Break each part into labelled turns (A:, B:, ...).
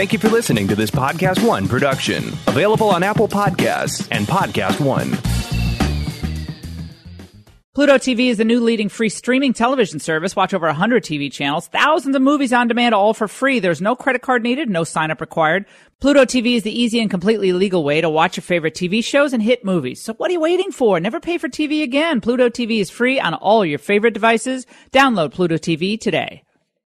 A: Thank you for listening to this Podcast One production. Available on Apple Podcasts and Podcast One.
B: Pluto TV is the new leading free streaming television service. Watch over 100 TV channels, thousands of movies on demand, all for free. There's no credit card needed, no sign-up required. Pluto TV is the easy and completely legal way to watch your favorite TV shows and hit movies. So what are you waiting for? Never pay for TV again. Pluto TV is free on all your favorite devices. Download Pluto TV today.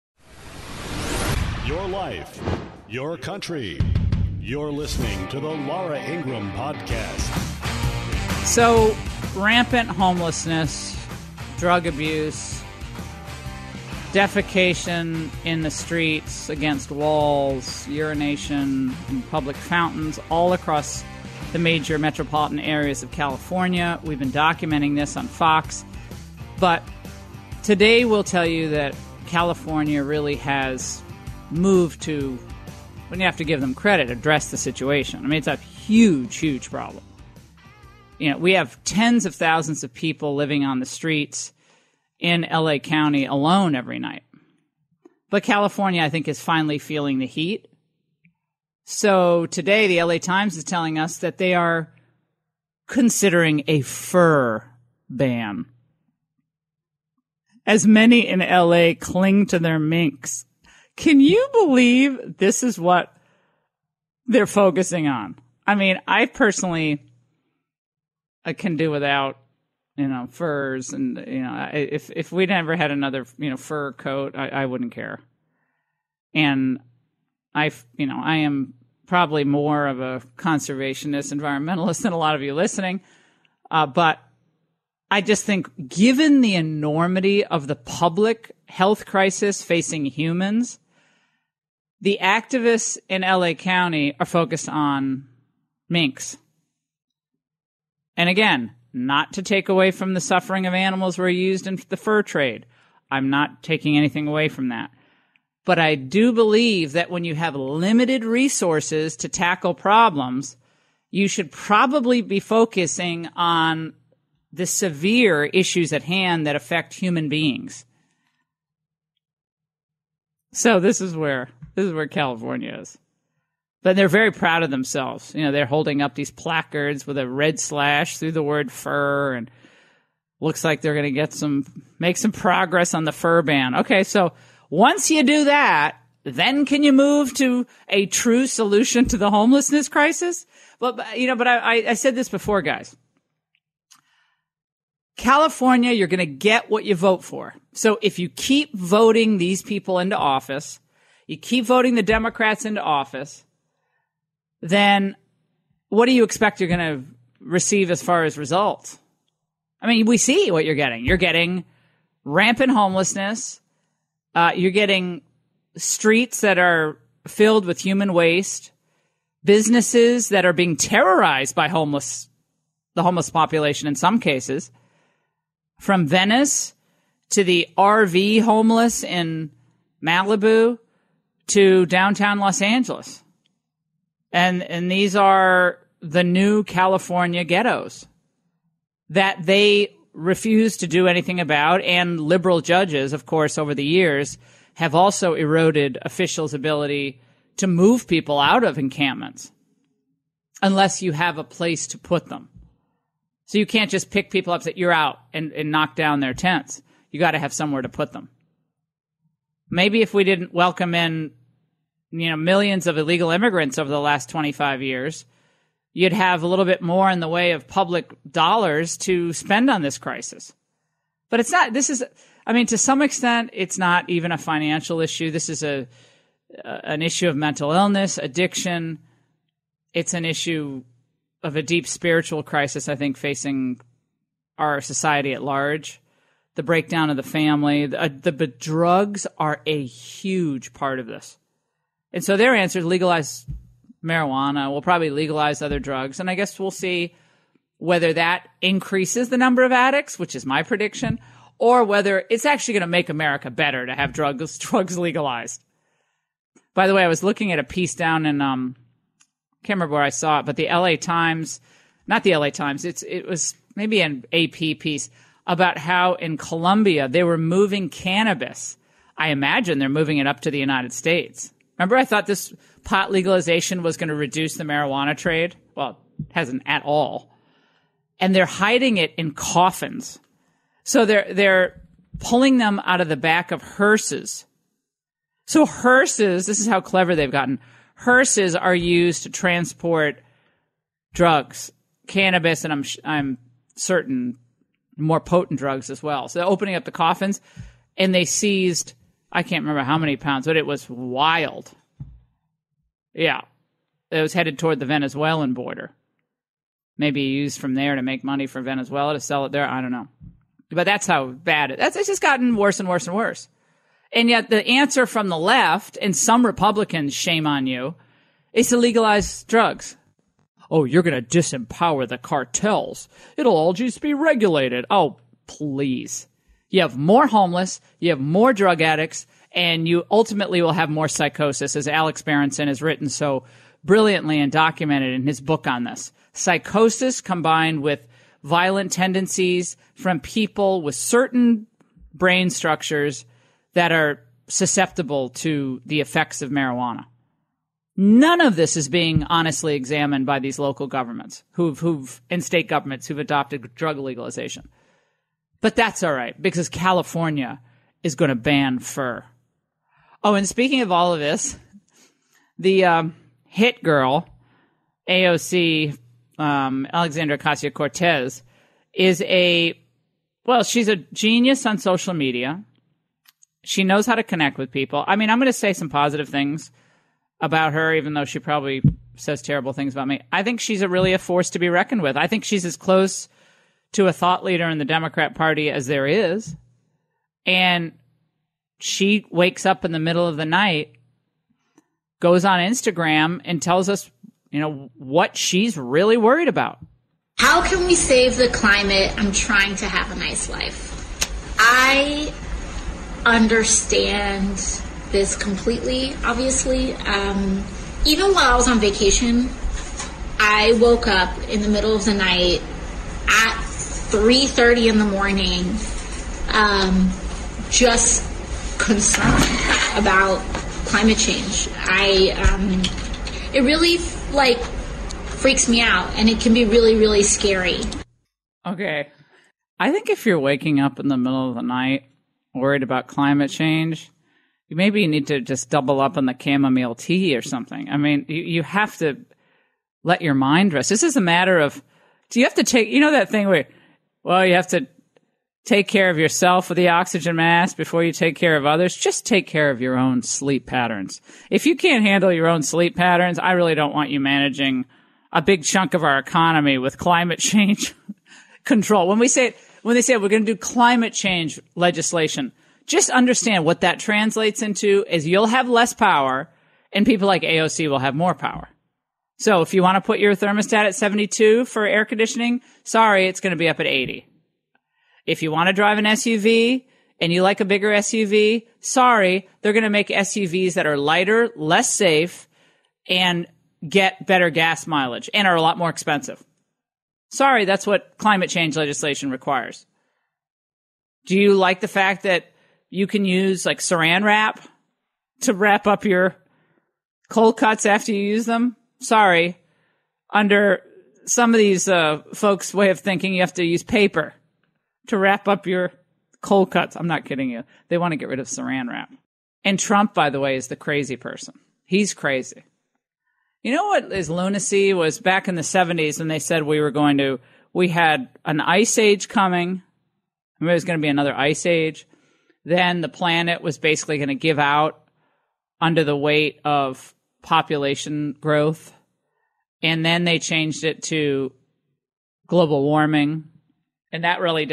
C: Your life, your country. You're listening to the Laura Ingraham Podcast.
B: So, rampant homelessness, drug abuse, defecation in the streets, against walls, urination in public fountains all across the major metropolitan areas of California. We've been documenting this on Fox. But today we'll tell you that California really has moved to, when you have to give them credit, address the situation. I mean, it's a huge, huge problem. You know, we have tens of thousands of people living on the streets in LA County alone every night. But California, I think, is finally feeling the heat. So today, the LA Times is telling us that they are considering a fur ban, as many in LA cling to their minks. Can you believe this is what they're focusing on? I mean, I personally, I can do without, furs, and, if we never had another, fur coat, I wouldn't care. And I am probably more of a conservationist, environmentalist than a lot of you listening. But I just think, given the enormity of the public health crisis facing humans, the activists in LA County are focused on minks. And again, not to take away from the suffering of animals who are used in the fur trade. I'm not taking anything away from that. But I do believe that when you have limited resources to tackle problems, you should probably be focusing on the severe issues at hand that affect human beings. So this is where California is. But they're very proud of themselves. They're holding up these placards with a red slash through the word fur, and looks like they're going to make some progress on the fur ban. Okay, so once you do that, then can you move to a true solution to the homelessness crisis? But I said this before, guys. California, you're going to get what you vote for. So if you keep voting these people into office, you keep voting the Democrats into office, then what do you expect you're going to receive as far as results? I mean, we see what you're getting. You're getting rampant homelessness. You're getting streets that are filled with human waste, businesses that are being terrorized by the homeless population in some cases, from Venice to the RV homeless in Malibu to downtown Los Angeles. And these are the new California ghettos that they refuse to do anything about. And liberal judges, of course, over the years have also eroded officials' ability to move people out of encampments unless you have a place to put them. So you can't just pick people up that you're out and knock down their tents. You got to have somewhere to put them. Maybe if we didn't welcome in millions of illegal immigrants over the last 25 years, you'd have a little bit more in the way of public dollars to spend on this crisis. But it's not, to some extent, it's not even a financial issue. This is an issue of mental illness, addiction. It's an issue of a deep spiritual crisis, I think, facing our society at large. The breakdown of the family, the drugs are a huge part of this. And so their answer is legalize marijuana. We'll probably legalize other drugs. And I guess we'll see whether that increases the number of addicts, which is my prediction, or whether it's actually going to make America better to have drugs legalized. By the way, I was looking at a piece down in, can't remember where I saw it, but the LA Times, not the LA Times, it was maybe an AP piece about how in Colombia they were moving cannabis. I imagine they're moving it up to the United States. Remember, I thought this pot legalization was going to reduce the marijuana trade? Well, it hasn't at all. And they're hiding it in coffins. So they're pulling them out of the back of hearses. So hearses, this is how clever they've gotten. Hearses are used to transport drugs, cannabis, and I'm certain more potent drugs as well. So they're opening up the coffins, and they seized, I can't remember how many pounds, but it was wild. Yeah. It was headed toward the Venezuelan border. Maybe used from there to make money for Venezuela to sell it there. I don't know. But that's how bad it's just gotten worse and worse and worse. And yet the answer from the left, and some Republicans, shame on you, is to legalize drugs. Oh, you're going to disempower the cartels. It'll all just be regulated. Oh, please. You have more homeless, you have more drug addicts, and you ultimately will have more psychosis, as Alex Berenson has written so brilliantly and documented in his book on this. Psychosis combined with violent tendencies from people with certain brain structures that are susceptible to the effects of marijuana. None of this is being honestly examined by these local governments and state governments who've adopted drug legalization. But that's all right, because California is going to ban fur. Oh, and speaking of all of this, the hit girl, AOC, Alexandria Ocasio-Cortez, is she's a genius on social media. She knows how to connect with people. I mean, I'm going to say some positive things about her, even though she probably says terrible things about me. I think she's really a force to be reckoned with. I think she's as close to a thought leader in the Democrat Party as there is. And she wakes up in the middle of the night, goes on Instagram, and tells us, what she's really worried about.
D: How can we save the climate? I'm trying to have a nice life. I understand this completely, obviously. Even while I was on vacation, I woke up in the middle of the night at 3:30 in the morning, just concerned about climate change. It really freaks me out, and it can be really, really scary.
B: Okay. I think if you're waking up in the middle of the night worried about climate change, you maybe need to just double up on the chamomile tea or something. I mean, you have to let your mind rest. This is a matter of, do you have to take, that thing where, you have to take care of yourself with the oxygen mask before you take care of others? Just take care of your own sleep patterns. If you can't handle your own sleep patterns, I really don't want you managing a big chunk of our economy with climate change control. When they say we're going to do climate change legislation, just understand what that translates into is you'll have less power and people like AOC will have more power. So if you want to put your thermostat at 72 for air conditioning, sorry, it's going to be up at 80. If you want to drive an SUV and you like a bigger SUV, sorry, they're going to make SUVs that are lighter, less safe, and get better gas mileage and are a lot more expensive. Sorry, that's what climate change legislation requires. Do you like the fact that you can use saran wrap to wrap up your cold cuts after you use them? Sorry. Under some of these folks' way of thinking, you have to use paper to wrap up your cold cuts. I'm not kidding you. They want to get rid of saran wrap. And Trump, by the way, is the crazy person. He's crazy. You know what is lunacy was back in the 70s when they said we had an ice age coming. There was going to be another ice age. Then the planet was basically going to give out under the weight of population growth. And then they changed it to global warming. And that really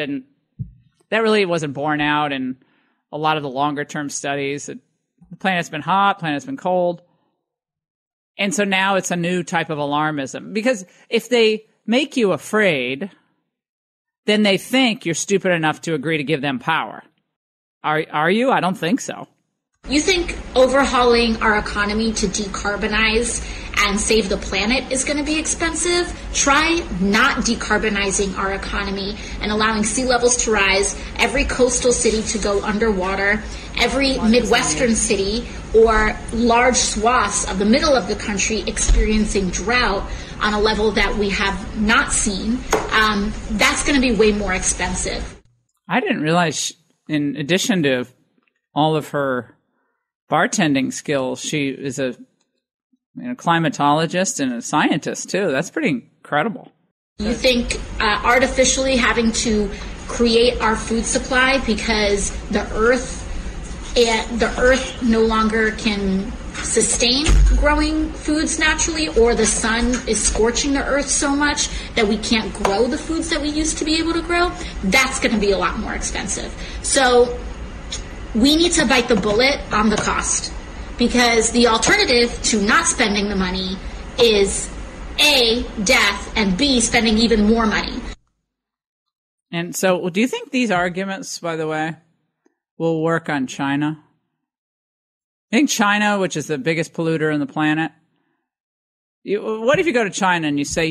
B: wasn't borne out in a lot of the longer term studies. The planet's been hot, planet's been cold. And so now it's a new type of alarmism. Because if they make you afraid, then they think you're stupid enough to agree to give them power. Are you? I don't think so.
D: You think overhauling our economy to decarbonize and save the planet is going to be expensive? Try not decarbonizing our economy and allowing sea levels to rise, every coastal city to go underwater, every Midwestern city or large swaths of the middle of the country experiencing drought on a level that we have not seen, that's going to be way more expensive.
B: I didn't realize, in addition to all of her bartending skills, she is a climatologist and a scientist too. That's pretty incredible.
D: You think artificially having to create our food supply because the earth no longer can sustain growing foods naturally, or the sun is scorching the earth so much that we can't grow the foods that we used to be able to grow, that's going to be a lot more expensive. So we need to bite the bullet on the cost, because the alternative to not spending the money is A, death, and B, spending even more money.
B: And so do you think these arguments, by the way, will work on China? I think China, which is the biggest polluter on the planet, what if you go to China and you say,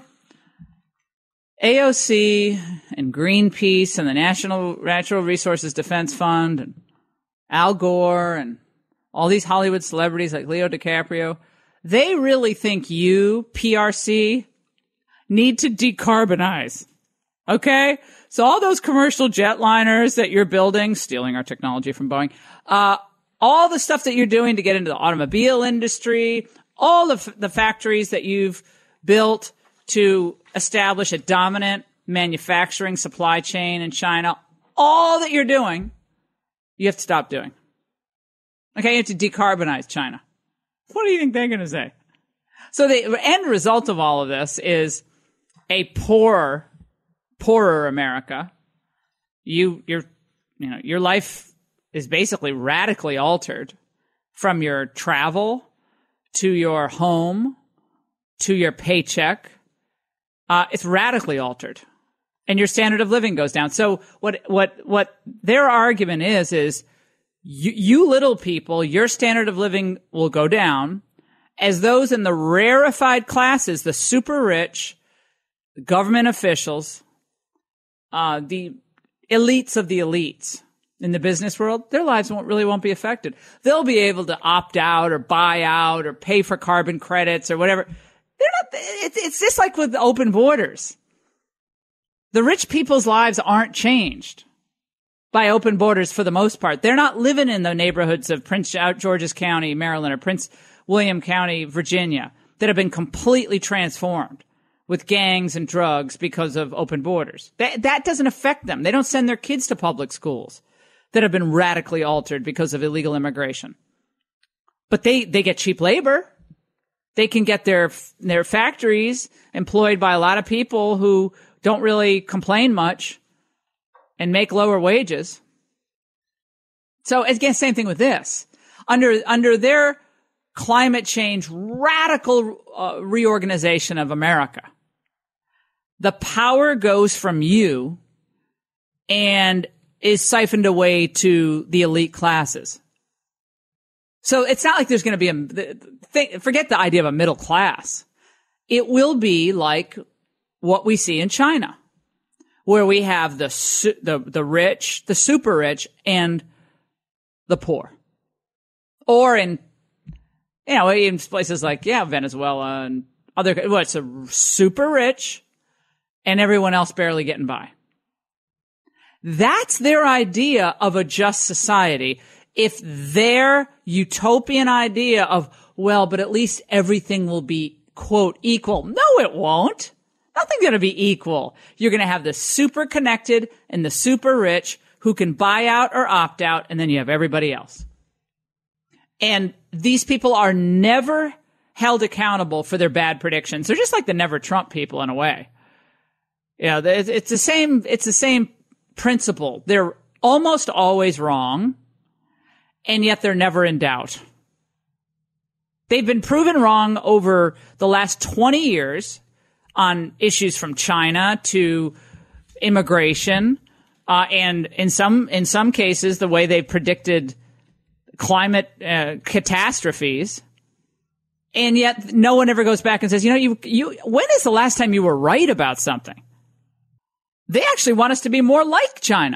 B: AOC and Greenpeace and the National Natural Resources Defense Fund and Al Gore and all these Hollywood celebrities like Leo DiCaprio, they really think you, PRC, need to decarbonize. Okay? So all those commercial jetliners that you're building, stealing our technology from Boeing, all the stuff that you're doing to get into the automobile industry, all of the factories that you've built to establish a dominant manufacturing supply chain in China, all that you're doing, you have to stop doing. Okay, you have to decarbonize China. What do you think they're going to say? So the end result of all of this is a poorer America. Your life is basically radically altered, from your travel to your home to your paycheck. It's radically altered, and your standard of living goes down. So what their argument is you little people, your standard of living will go down, as those in the rarefied classes, the super rich, the government officials, the elites of the elites in the business world, their lives won't be affected. They'll be able to opt out or buy out or pay for carbon credits or whatever. It's just like with open borders. The rich people's lives aren't changed by open borders for the most part. They're not living in the neighborhoods of Prince George's County, Maryland, or Prince William County, Virginia, that have been completely transformed with gangs and drugs because of open borders. That doesn't affect them. They don't send their kids to public schools that have been radically altered because of illegal immigration. But they get cheap labor. They can get their factories employed by a lot of people who don't really complain much and make lower wages. So again, same thing with this. Under their climate change radical reorganization of America, the power goes from you and is siphoned away to the elite classes. So it's not like there's going to be forget the idea of a middle class. It will be like what we see in China, where we have the rich, the super rich, and the poor. Or in places like, Venezuela and other, it's a super rich and everyone else barely getting by. That's their idea of a just society. If their utopian idea of, but at least everything will be, quote, equal. No, it won't. Nothing's going to be equal. You're going to have the super connected and the super rich who can buy out or opt out, and then you have everybody else. And these people are never held accountable for their bad predictions. They're just like the never Trump people in a way. It's the same principle. They're almost always wrong, and yet they're never in doubt. They've been proven wrong over the last 20 years on issues from China to immigration, and in some cases, the way they predicted climate catastrophes. And yet no one ever goes back and says, when is the last time you were right about something? They actually want us to be more like China.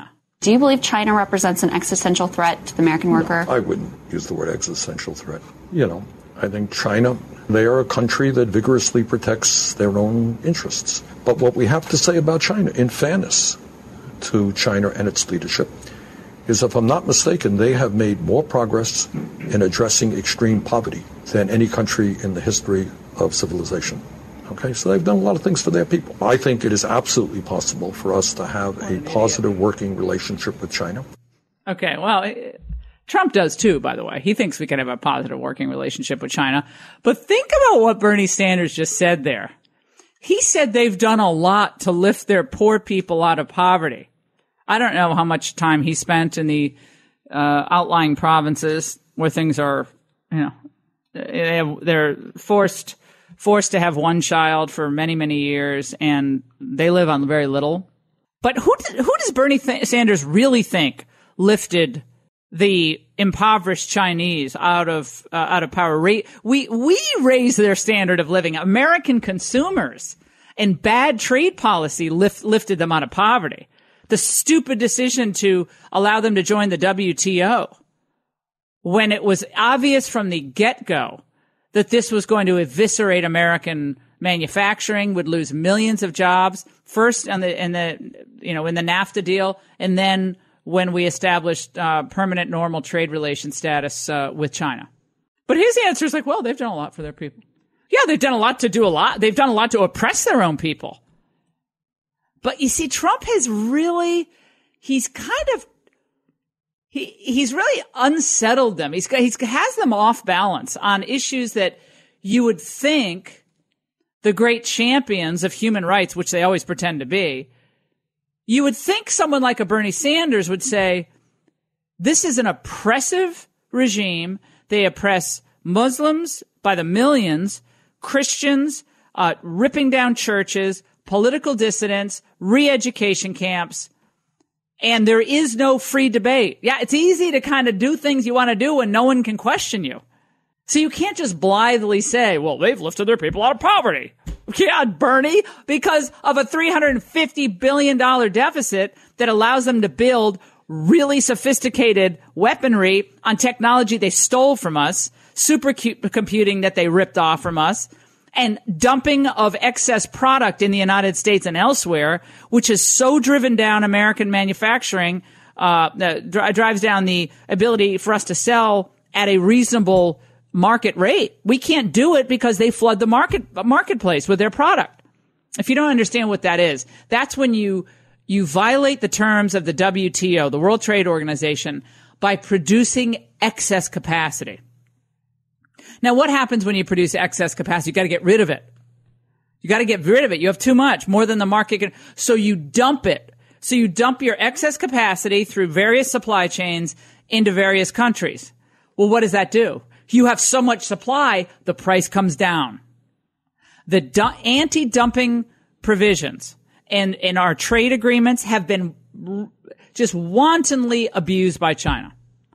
E: Do you believe China represents an existential threat to the American worker?
F: No, I wouldn't use the word existential threat. I think China, they are a country that vigorously protects their own interests. But what we have to say about China, in fairness to China and its leadership, is, if I'm not mistaken, they have made more progress in addressing extreme poverty than any country in the history of civilization. Okay, so they've done a lot of things for their people. I think it is absolutely possible for us to have a positive working relationship with China.
B: Okay, well, Trump does too, by the way. He thinks we can have a positive working relationship with China. But think about what Bernie Sanders just said there. He said they've done a lot to lift their poor people out of poverty. I don't know how much time he spent in the outlying provinces where things are, they're forced to have one child for many, many years, and they live on very little. But who does Bernie Sanders really think lifted the impoverished Chinese out of power? We raised their standard of living. American consumers and bad trade policy lifted them out of poverty. The stupid decision to allow them to join the WTO when it was obvious from the get-go that this was going to eviscerate American manufacturing, would lose millions of jobs, first in the NAFTA deal, and then when we established permanent normal trade relation status with China. But his answer is like, well, they've done a lot for their people. Yeah, they've done a lot to do a lot. They've done a lot to oppress their own people. But you see, Trump has really, he's really unsettled them. He has them off balance on issues that you would think the great champions of human rights, which they always pretend to be, you would think someone like a Bernie Sanders would say, this is an oppressive regime. They oppress Muslims by the millions, Christians, ripping down churches, political dissidents, re-education camps, and there is no free debate. Yeah, it's easy to kind of do things you want to do when no one can question you. So you can't just blithely say, well, they've lifted their people out of poverty. Yeah, Bernie, because of a $350 billion deficit that allows them to build really sophisticated weaponry on technology they stole from us, supercomputing that they ripped off from us, and dumping of excess product in the United States and elsewhere, which has so driven down American manufacturing, drives down the ability for us to sell at a reasonable market rate. We can't do it because they flood the marketplace with their product. If you don't understand what that is, that's when you violate the terms of the WTO, the World Trade Organization, by producing excess capacity. Now, what happens when you produce excess capacity? You got to get rid of it. You got to get rid of it. You have too much, more than the market can. So you dump it. So you dump your excess capacity through various supply chains into various countries. Well, what does that do? You have so much supply, the price comes down. The anti-dumping provisions and our trade agreements have been just wantonly abused by China.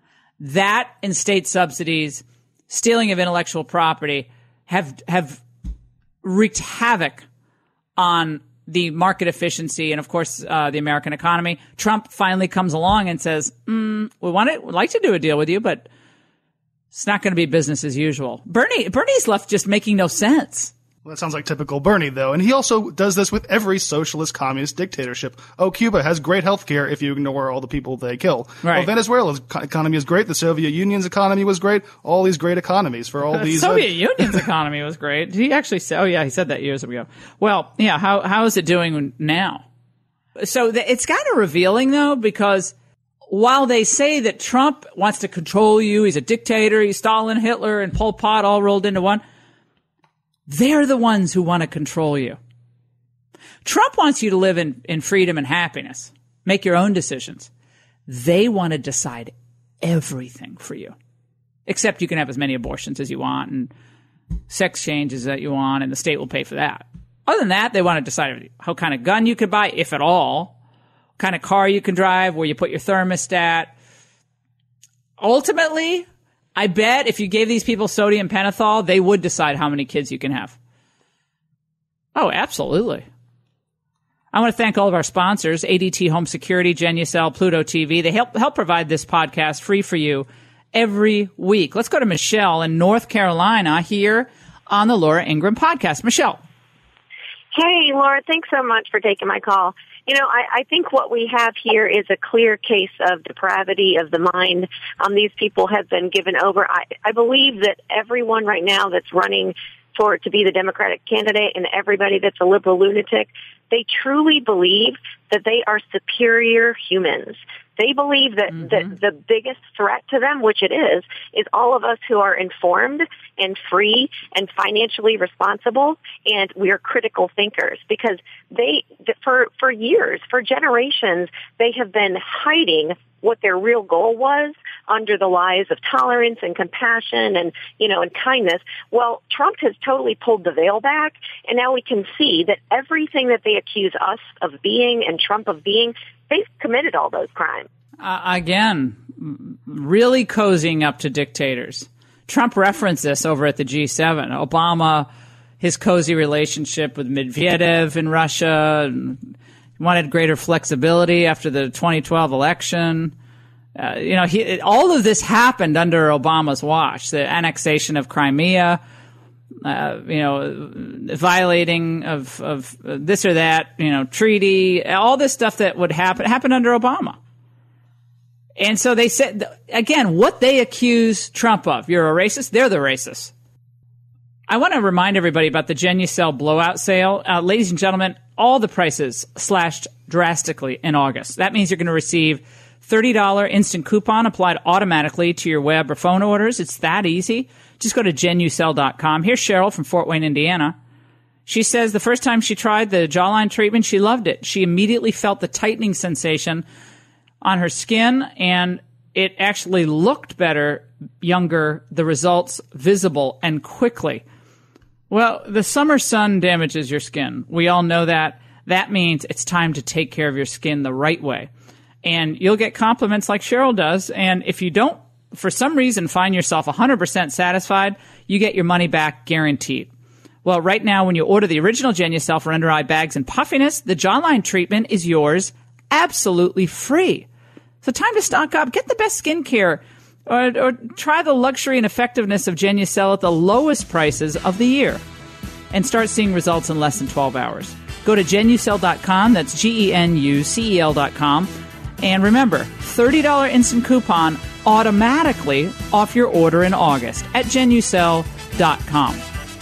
B: That and state subsidies, stealing of intellectual property have wreaked havoc on the market efficiency and, of course, the American economy. Trump finally comes along and says, we'd like to do a deal with you, but it's not going to be business as usual. Bernie's left just making no sense.
G: Well, that sounds like typical Bernie, though. And he also does this with every socialist communist dictatorship. Oh, Cuba has great health care if you ignore all the people they kill.
B: Right.
G: Well, Venezuela's economy is great. The Soviet Union's economy was great. All these great economies for all these.
B: The Soviet Union's economy was great. Did he actually say? Oh, yeah, he said that years ago. Well, yeah, how is it doing now? So it's kind of revealing, though, because while they say that Trump wants to control you, he's a dictator, he's Stalin, Hitler, and Pol Pot all rolled into one, they're the ones who want to control you. Trump wants you to live in freedom and happiness, make your own decisions. They want to decide everything for you, except you can have as many abortions as you want and sex changes that you want, and the state will pay for that. Other than that, they want to decide how kind of gun you could buy, if at all, what kind of car you can drive, where you put your thermostat. Ultimately, I bet if you gave these people sodium pentothal, they would decide how many kids you can have. Oh, absolutely. I want to thank all of our sponsors, ADT Home Security, Genucel, Pluto TV. They help provide this podcast free for you every week. Let's go to Michelle in North Carolina here on the Laura Ingraham podcast. Michelle.
H: Hey, Laura, thanks so much for taking my call. You know, I think what we have here is a clear case of depravity of the mind. These people have been given over. I believe that everyone right now that's running to be the Democratic candidate and everybody that's a liberal lunatic, they truly believe that they are superior humans. They believe that the biggest threat to them, which it is all of us who are informed and free and financially responsible, and we are critical thinkers, because for years, for generations, they have been hiding what their real goal was under the lies of tolerance and compassion and kindness. Well, Trump has totally pulled the veil back, and now we can see that everything that they accuse us of being and Trump of being, they've committed all those crimes.
B: Again, really cozying up to dictators. Trump referenced this over at the G7. Obama, his cozy relationship with Medvedev in Russia, wanted greater flexibility after the 2012 election. All of this happened under Obama's watch. The annexation of Crimea, violating of this or that, treaty, all this stuff that would happened under Obama. And so they said, again, what they accuse Trump of. You're a racist? They're the racists. I want to remind everybody about the Genucel blowout sale. Ladies and gentlemen, all the prices slashed drastically in August. That means you're going to receive $30 instant coupon applied automatically to your web or phone orders. It's that easy. Just go to Genucel.com. Here's Cheryl from Fort Wayne, Indiana. She says the first time she tried the jawline treatment, she loved it. She immediately felt the tightening sensation on her skin, and it actually looked better, younger, the results visible and quickly. Well, the summer sun damages your skin. We all know that. That means it's time to take care of your skin the right way. And you'll get compliments like Cheryl does. And if you don't, for some reason, find yourself 100% satisfied, you get your money back guaranteed. Well, right now, when you order the original Genucel for under-eye bags and puffiness, the jawline treatment is yours absolutely free. So time to stock up. Get the best skincare. Or try the luxury and effectiveness of Genucel at the lowest prices of the year. And start seeing results in less than 12 hours. Go to Genucel.com. That's Genucel.com. And remember, $30 instant coupon automatically off your order in August at Genucel.com.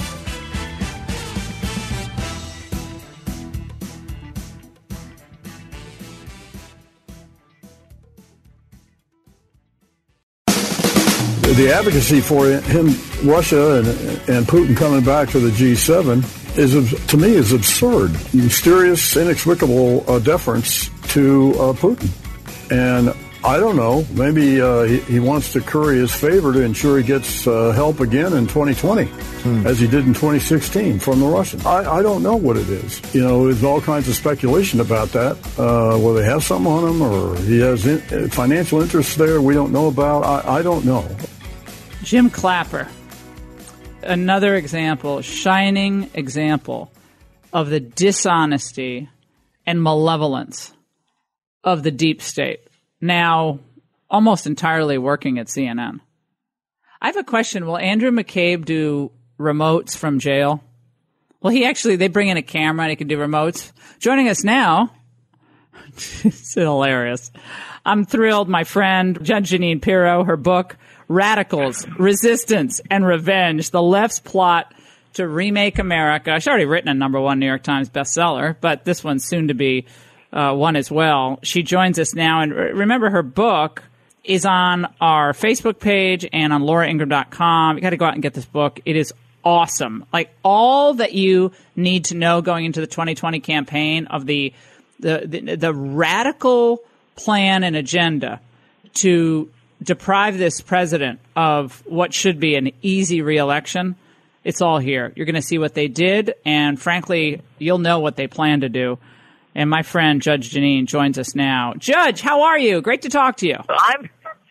F: The advocacy for him, Russia and Putin coming back to the G7 to me is absurd. Mysterious, inexplicable deference to Putin. And I don't know, maybe he wants to curry his favor to ensure he gets help again in 2020, as he did in 2016 from the Russians. I don't know what it is. There's all kinds of speculation about that. Will they have something on him, or he has financial interests there we don't know about? I don't know.
B: Jim Clapper, another example, shining example of the dishonesty and malevolence of the deep state, now almost entirely working at CNN. I have a question. Will Andrew McCabe do remotes from jail? Well, they bring in a camera and he can do remotes. Joining us now, it's hilarious. I'm thrilled. My friend, Judge Jeanine Pirro, her book, Radicals, Resistance, and Revenge, the left's plot to remake America. She's already written a #1 New York Times bestseller, but this one's soon to be one as well. She joins us now, and remember, her book is on our Facebook page and on lauraingraham.com. You got to go out and get this book. It is awesome. Like all that you need to know going into the 2020 campaign of the radical plan and agenda to deprive this president of what should be an easy re-election. It's all here. You're going to see what they did, and frankly, you'll know what they plan to do. And my friend, Judge Jeanine, joins us now. Judge, how are you? Great to talk to you.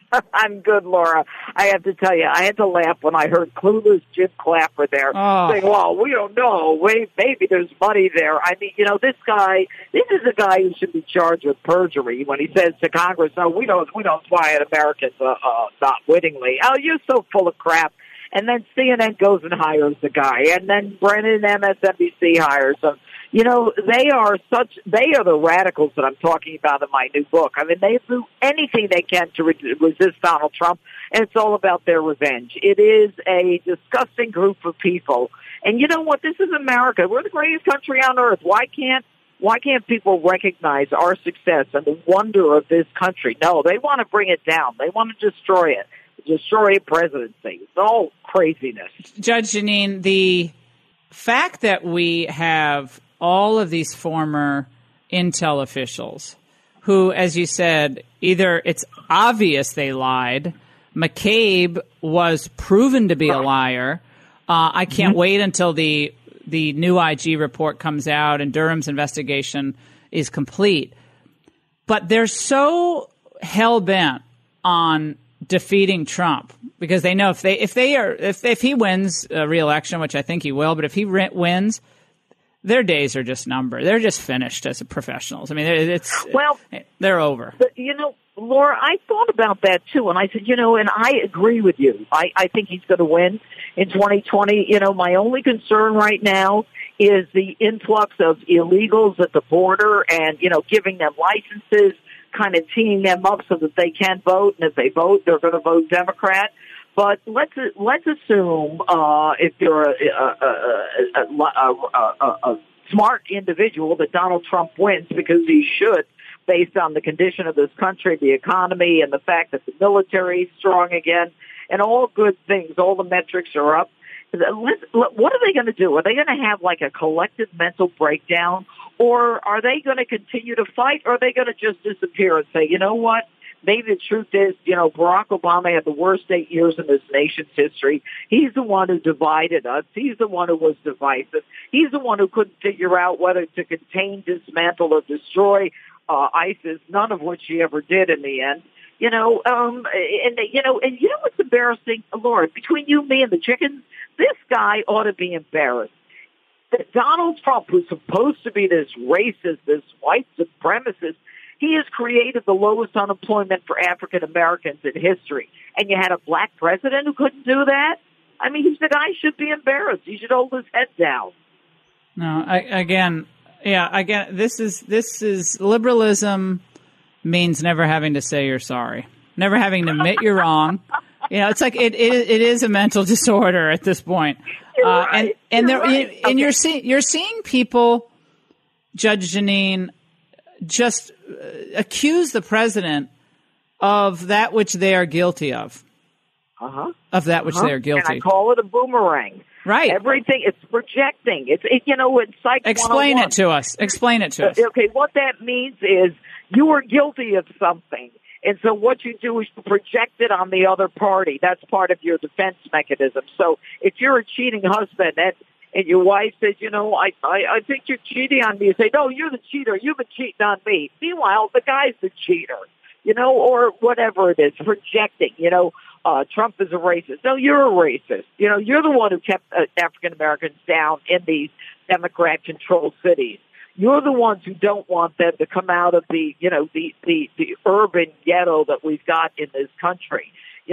I: I'm good, Laura. I have to tell you, I had to laugh when I heard clueless Jim Clapper there saying, well, we don't know. Maybe there's money there. I mean, this is a guy who should be charged with perjury when he says to Congress, no, we don't fly an Americans not wittingly. Oh, you're so full of crap. And then CNN goes and hires the guy. And then Brennan MSNBC hires him. They are the radicals that I'm talking about in my new book. I mean, they do anything they can to resist Donald Trump, and it's all about their revenge. It is a disgusting group of people. And you know what? This is America. We're the greatest country on earth. Why can't people recognize our success and the wonder of this country? No, they want to bring it down. They want to destroy it. Destroy a presidency. It's all craziness.
B: Judge Jeanine, the fact that we have all of these former intel officials who, as you said, either it's obvious they lied, McCabe was proven to be a liar. I can't wait until the new IG report comes out and Durham's investigation is complete. But they're so hell-bent on defeating Trump because they know if he wins a re-election, which I think he will, but if he wins, their days are just numbered. They're just finished as professionals. I mean, they're over.
I: But, Laura, I thought about that too, and I said, and I agree with you. I think he's going to win in 2020. My only concern right now is the influx of illegals at the border and, giving them licenses, kind of teeing them up so that they can vote, and if they vote, they're going to vote Democrat. But let's assume if you're a smart individual that Donald Trump wins, because he should, based on the condition of this country, the economy, and the fact that the military is strong again, and all good things, all the metrics are up. What are they going to do? Are they going to have like a collective mental breakdown, or are they going to continue to fight, or are they going to just disappear and say, you know what? Maybe the truth is, Barack Obama had the worst 8 years in this nation's history. He's the one who divided us. He's the one who was divisive. He's the one who couldn't figure out whether to contain, dismantle, or destroy ISIS, none of which he ever did in the end. And you know what's embarrassing, Laura, between you, me, and the chickens, this guy ought to be embarrassed. That Donald Trump, who's supposed to be this racist, this white supremacist, he has created the lowest unemployment for African Americans in history. And you had a black president who couldn't do that? I mean, the guy should be embarrassed. He should hold his head down.
B: No, again, this is liberalism means never having to say you're sorry, never having to admit you're wrong. It's like it is a mental disorder at this point.
I: Right.
B: And you're seeing people, Judge Jeanine, just accuse the president of that which they are guilty of. Of that which they are guilty.
I: And I call it a boomerang.
B: Right.
I: Everything, it's projecting. It's Psych 101.
B: Explain it to us.
I: Okay, what that means is you are guilty of something. And so what you do is you project it on the other party. That's part of your defense mechanism. So if you're a cheating husband and your wife says, I think you're cheating on me, you say, no, you're the cheater. You've been cheating on me. Meanwhile, the guy's the cheater, or whatever it is, projecting, Trump is a racist. No, you're a racist. You're the one who kept African Americans down in these Democrat-controlled cities. You're the ones who don't want them to come out of the urban ghetto that we've got in this country.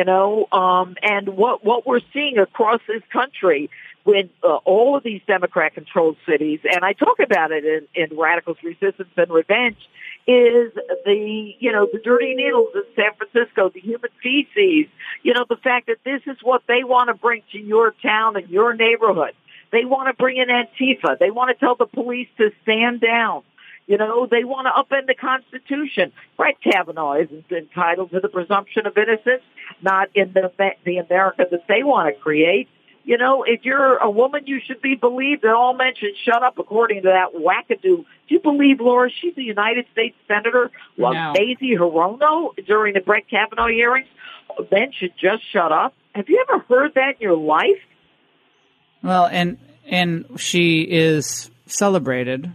I: And what we're seeing across this country with all of these Democrat-controlled cities, and I talk about it in Radicals, Resistance, and Revenge, is the dirty needles in San Francisco, the human feces, the fact that this is what they want to bring to your town and your neighborhood. They want to bring in Antifa. They want to tell the police to stand down. They want to upend the Constitution. Brett Kavanaugh isn't entitled to the presumption of innocence, not in the America that they want to create. If you're a woman, you should be believed that all men should shut up, according to that wackadoo. Do you believe, Laura, she's a United States Senator? Well,
B: no.
I: Mazie Hirono during the Brett Kavanaugh hearings, men should just shut up. Have you ever heard that in your life?
B: Well, and she is celebrated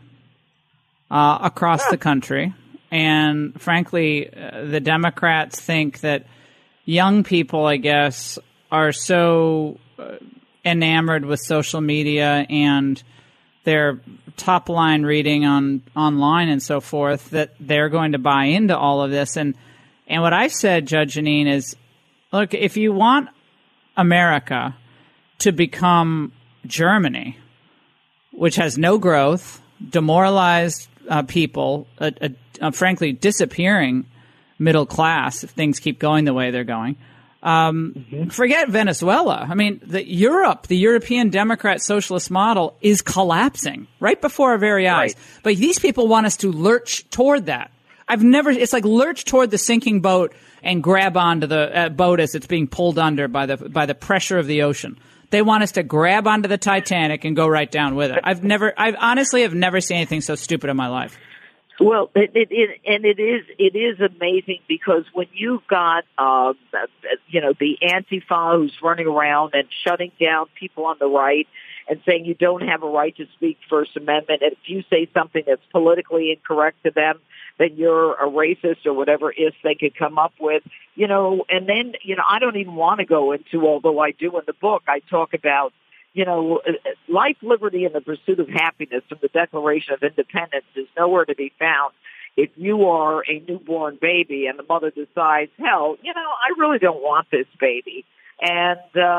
B: across the country. And frankly, the Democrats think that young people, I guess, are so enamored with social media and their top line reading online and so forth that they're going to buy into all of this. And what I've said, Judge Jeanine, is, look, if you want America to become Germany, which has no growth, demoralized people, frankly, disappearing middle class if things keep going the way they're going. Forget Venezuela. I mean, the European Democrat socialist model is collapsing right before our very eyes. Right. But these people want us to lurch toward that. It's like lurch toward the sinking boat and grab onto the boat as it's being pulled under by the pressure of the ocean. They want us to grab onto the Titanic and go right down with it. I honestly have never seen anything so stupid in my life.
I: Well, it is amazing because when you've got, the Antifa who's running around and shutting down people on the right and saying you don't have a right to speak First Amendment, and if you say something that's politically incorrect to them, then you're a racist or whatever ifs they could come up with, and then, I don't even want to go into, although I do in the book, I talk about, life, liberty, and the pursuit of happiness from the Declaration of Independence is nowhere to be found if you are a newborn baby and the mother decides, hell, I really don't want this baby. And,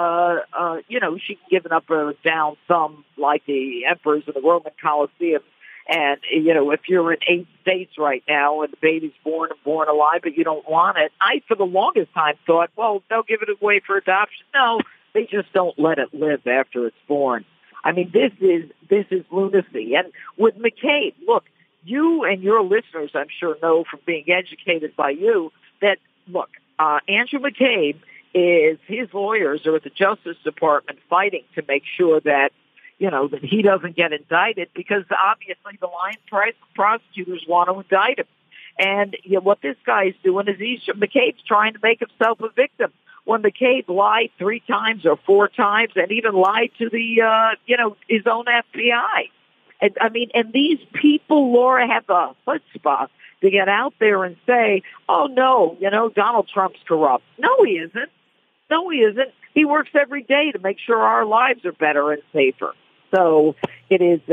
I: she can give up a down thumb like the emperors in the Roman Colosseum. And, if you're in 8 states right now and the baby's born alive, but you don't want it, I, for the longest time, thought, well, they'll give it away for adoption. No, they just don't let it live after it's born. I mean, this is lunacy. And with McCabe, look, you and your listeners, I'm sure, know from being educated by you that, look, Andrew McCabe his lawyers are at the Justice Department fighting to make sure that, that he doesn't get indicted because obviously the line prosecutors want to indict him. And what this guy's doing is McCabe's trying to make himself a victim. When McCabe lied 3 times or 4 times and even lied to the, his own FBI. And these people, Laura, have the chutzpah to get out there and say, oh, no, Donald Trump's corrupt. No, he isn't. No, he isn't. He works every day to make sure our lives are better and safer. So it is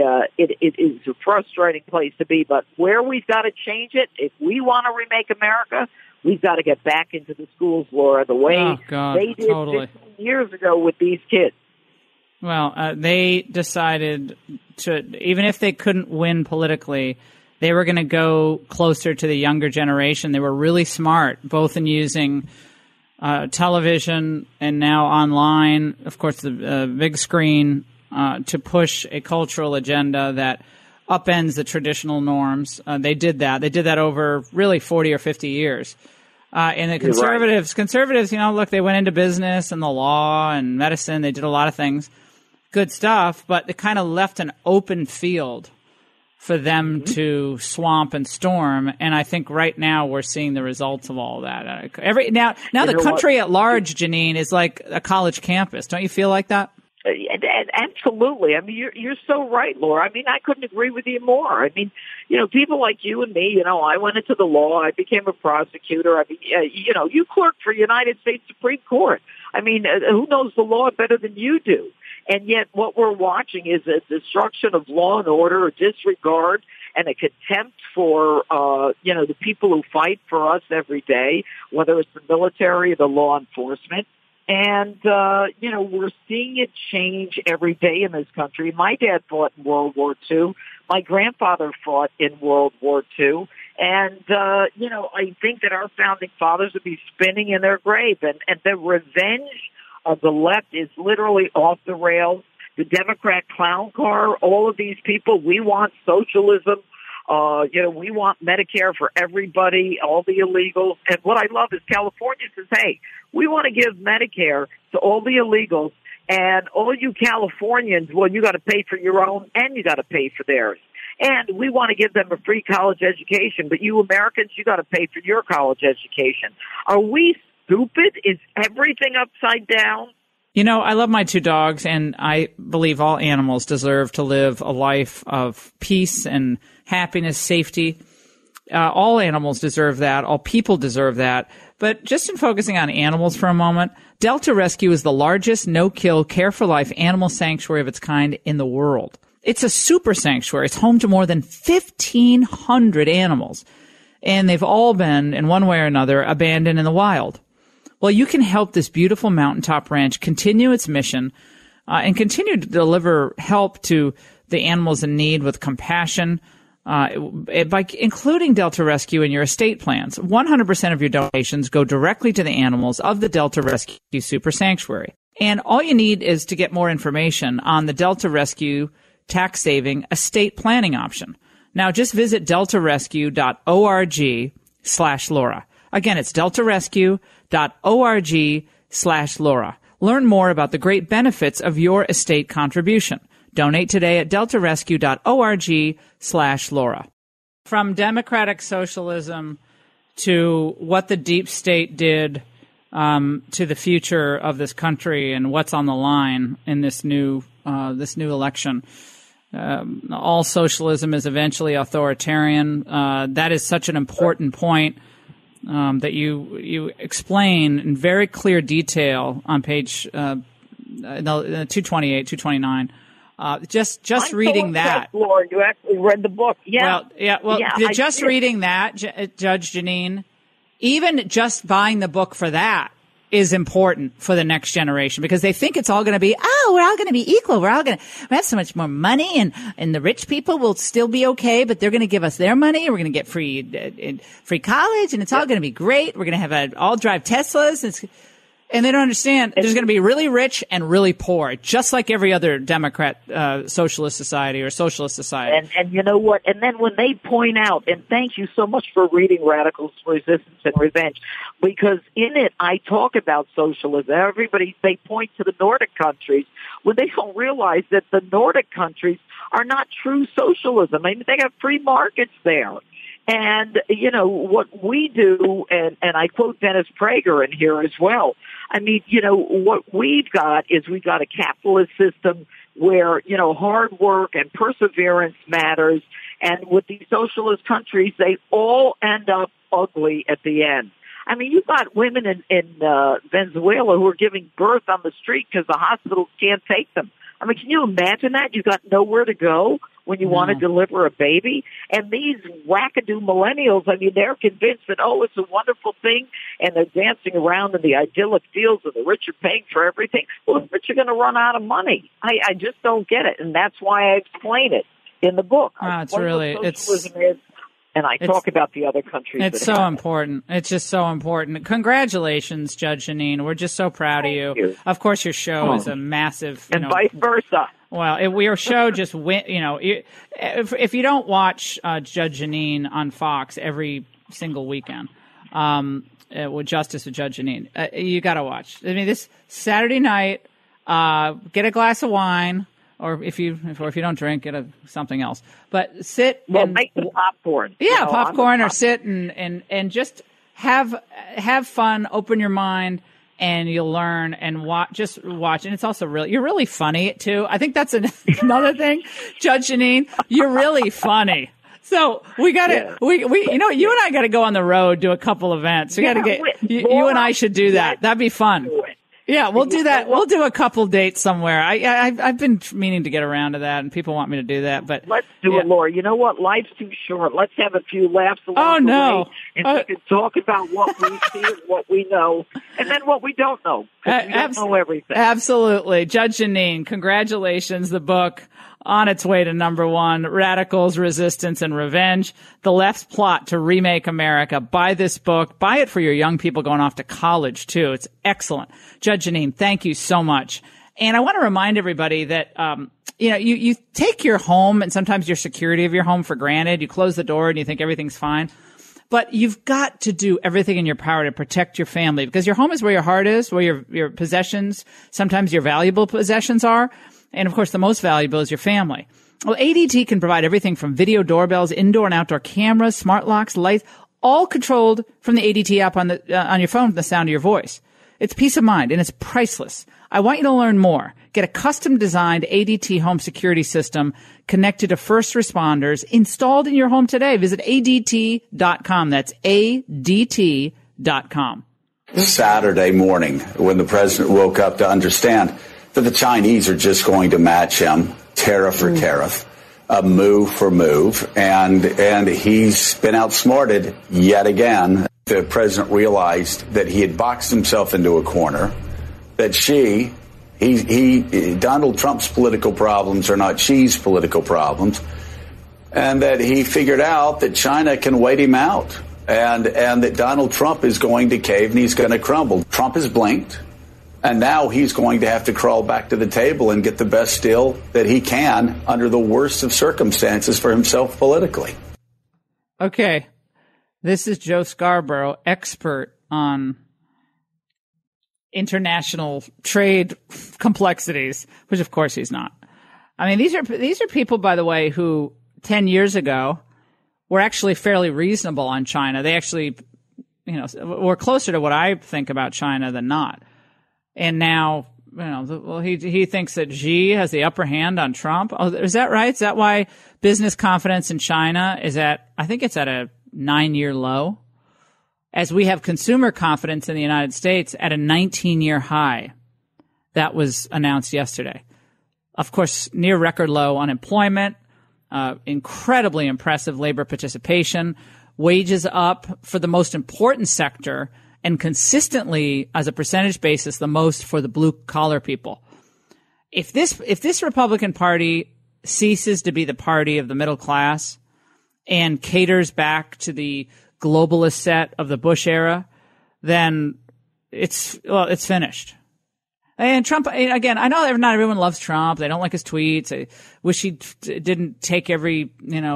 I: a frustrating place to be. But where we've got to change it, if we want to remake America, we've got to get back into the schools, Laura, the way they did 15 years ago with these kids.
B: Well, they decided to, even if they couldn't win politically, they were going to go closer to the younger generation. They were really smart, both in using television and now online, of course, the big screen, to push a cultural agenda that upends the traditional norms. They did that. They did that over really 40 or 50 years. And the conservatives, look, they went into business and the law and medicine. They did a lot of things, good stuff, but it kind of left an open field for them to swamp and storm. And I think right now we're seeing the results of all that. Now the country at large, Jeanine, is like a college campus. Don't you feel like that?
I: Absolutely. I mean, you're so right, Laura. I mean, I couldn't agree with you more. I mean, people like you and me, I went into the law. I became a prosecutor. I mean, you clerked for United States Supreme Court. I mean, who knows the law better than you do? And yet what we're watching is a destruction of law and order, a disregard, and a contempt for, the people who fight for us every day, whether it's the military or the law enforcement. And, we're seeing it change every day in this country. My dad fought in World War II. My grandfather fought in World War II. And, I think that our founding fathers would be spinning in their grave. And the revenge of the left is literally off the rails. The Democrat clown car, all of these people, we want socialism. We want Medicare for everybody, all the illegals. And what I love is California says, hey, we want to give Medicare to all the illegals, and all you Californians, well, you got to pay for your own and you got to pay for theirs. And we want to give them a free college education, but you Americans, you got to pay for your college education. Are we stupid? Is everything upside down?
B: I love my 2 dogs, and I believe all animals deserve to live a life of peace and happiness, safety. All animals deserve that. All people deserve that. But just in focusing on animals for a moment, Delta Rescue is the largest no-kill, care-for-life animal sanctuary of its kind in the world. It's a super sanctuary. It's home to more than 1,500 animals, and they've all been, in one way or another, abandoned in the wild. Well, you can help this beautiful mountaintop ranch continue its mission and continue to deliver help to the animals in need with compassion by including Delta Rescue in your estate plans. 100% of your donations go directly to the animals of the Delta Rescue Super Sanctuary. And all you need is to get more information on the Delta Rescue tax-saving estate planning option. Now, just visit deltarescue.org/Laura. Again, it's deltarescue.org/Laura. Learn more about the great benefits of your estate contribution. Donate today at deltarescue.org/Laura. From democratic socialism to what the deep state did to the future of this country and what's on the line in this new election. All socialism is eventually authoritarian. That is such an important point that you explain in very clear detail on page 228, 229. Just reading that.
I: Lord, you actually read the book. Yeah.
B: Reading that, Judge Jeanine, even just buying the book for that is important for the next generation, because they think it's all going to be, we're all going to be equal. We have so much more money, and the rich people will still be okay, but they're going to give us their money, and we're going to get free college, and it's all going to be great. We're going to have all drive Teslas. And they don't understand there's going to be really rich and really poor, just like every other Democrat socialist society or socialist society.
I: And you know what? And then when they point out, and thank you so much for reading Radicals, Resistance, and Revenge, because in it I talk about socialism. They point to the Nordic countries when they don't realize that the Nordic countries are not true socialism. I mean, they have free markets there. And, you know, what we do, and I quote Dennis Prager in here as well, I mean, you know, what we've got is we've got a capitalist system where, you know, hard work and perseverance matters. And with these socialist countries, they all end up ugly at the end. I mean, you've got women in Venezuela who are giving birth on the street because the hospitals can't take them. I mean, can you imagine that? You've got nowhere to go when you want to deliver a baby. And these wackadoo millennials, I mean, they're convinced that, it's a wonderful thing, and they're dancing around in the idyllic fields, and the rich are paying for everything. Well, the rich are going to run out of money. I just don't get it, and that's why I explain it in the book. And I talk about the other countries.
B: It's so important. It's just so important. Congratulations, Judge Jeanine. We're just so proud of you. Of course, your show is a massive...
I: And vice versa.
B: Well, your show just went, you know, if you don't watch Judge Jeanine on Fox every single weekend, with Justice with Judge Jeanine, you got to watch. I mean, this Saturday night, get a glass of wine. Or if you don't drink, get something else. But sit.
I: And make the popcorn.
B: Yeah, popcorn, or sit and just have fun. Open your mind, and you'll learn and watch. Just watch, and it's also you're really funny too. I think that's another thing, Judge Jeanine. You're really funny. So we gotta, you and I gotta go on the road, do a couple events. We gotta you and I should do that. That'd be fun. Yeah, we'll do that. We'll do a couple dates somewhere. I've been meaning to get around to that, and people want me to do that. But
I: let's do it, Laura. You know what? Life's too short. Let's have a few laughs along the way, and we can talk about what we see and what we know, and then what we don't know. We don't know everything.
B: Absolutely, Judge Jeanine. Congratulations, the book. On its way to number 1, Radicals, Resistance, and Revenge, the left's plot to remake America. Buy this book. Buy it for your young people going off to college, too. It's excellent. Judge Jeanine, thank you so much. And I want to remind everybody that, you take your home and sometimes your security of your home for granted. You close the door and you think everything's fine. But you've got to do everything in your power to protect your family, because your home is where your heart is, where your possessions, sometimes your valuable possessions are. And, of course, the most valuable is your family. Well, ADT can provide everything from video doorbells, indoor and outdoor cameras, smart locks, lights, all controlled from the ADT app on your phone with the sound of your voice. It's peace of mind, and it's priceless. I want you to learn more. Get a custom-designed ADT home security system connected to first responders installed in your home today. Visit ADT.com. That's ADT.com.
J: Saturday morning when the president woke up to understand that the Chinese are just going to match him tariff for tariff, move for move, and he's been outsmarted yet again. The president realized that he had boxed himself into a corner, that Donald Trump's political problems are not Xi's political problems, and that he figured out that China can wait him out, and that Donald Trump is going to cave and he's going to crumble. Trump has blinked. And now he's going to have to crawl back to the table and get the best deal that he can under the worst of circumstances for himself politically.
B: Okay. This is Joe Scarborough, expert on international trade complexities, which of course he's not. I mean, these are people, by the way, who 10 years ago were actually fairly reasonable on China. They actually, were closer to what I think about China than not. And now, he thinks that Xi has the upper hand on Trump. Oh, is that right? Is that why business confidence in China is I think it's at a 9-year low, as we have consumer confidence in the United States at a 19-year high. That was announced yesterday. Of course, near record low unemployment, incredibly impressive labor participation, wages up for the most important sector, and consistently, as a percentage basis, the most for the blue-collar people. If this Republican Party ceases to be the party of the middle class and caters back to the globalist set of the Bush era, then it's finished. And Trump, again, I know not everyone loves Trump. They don't like his tweets. I wish he didn't take every,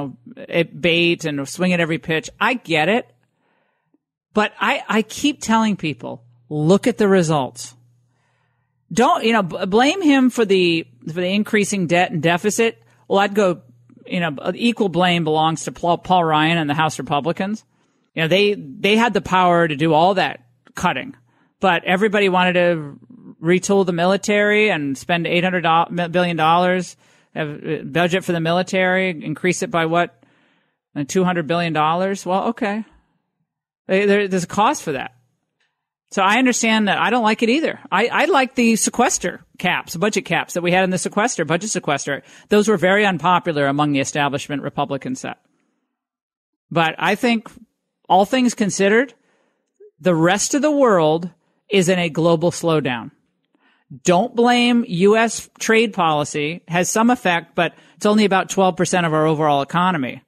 B: bait and swing at every pitch. I get it. But I keep telling people, look at the results. Don't, blame him for the increasing debt and deficit. Well, I'd go, equal blame belongs to Paul Ryan and the House Republicans. They had the power to do all that cutting, but everybody wanted to retool the military and spend $800 billion, have a budget for the military, increase it by what? $200 billion? Well, okay. There's a cost for that. So I understand that. I don't like it either. I like the sequester caps, budget caps that we had in the budget sequester. Those were very unpopular among the establishment Republican set. But I think, all things considered, the rest of the world is in a global slowdown. Don't blame U.S. trade policy. Has some effect, but it's only about 12% of our overall economy,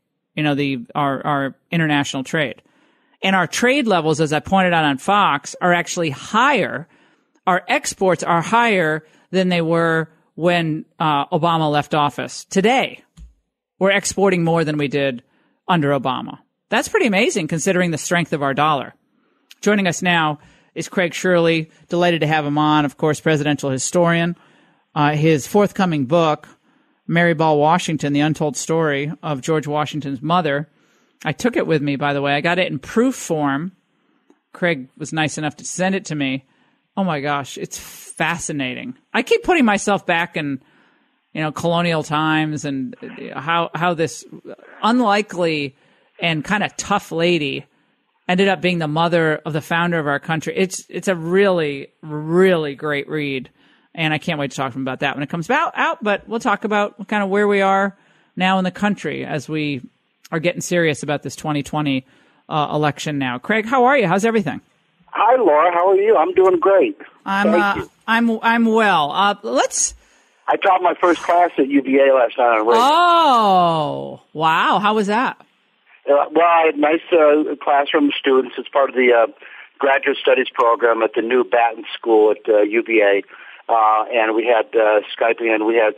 B: our international trade. And our trade levels, as I pointed out on Fox, are actually higher. Our exports are higher than they were when Obama left office. Today, we're exporting more than we did under Obama. That's pretty amazing considering the strength of our dollar. Joining us now is Craig Shirley. Delighted to have him on, of course, presidential historian. His forthcoming book, Mary Ball Washington, The Untold Story of George Washington's Mother. I took it with me, by the way. I got it in proof form. Craig was nice enough to send it to me. Oh, my gosh. It's fascinating. I keep putting myself back in, colonial times and how this unlikely and kind of tough lady ended up being the mother of the founder of our country. It's a really, really great read. And I can't wait to talk to him about that when it comes out. But we'll talk about kind of where we are now in the country as we are getting serious about this 2020 election now. Craig, how are you? How's everything?
K: Hi, Laura. How are you? I'm doing great.
B: I'm well.
K: I taught my first class at UVA last night on radio.
B: Oh, wow. How was that?
K: Well, I had a nice classroom of students. It's part of the graduate studies program at the new Batten School at UVA. And we had Skyping, and we had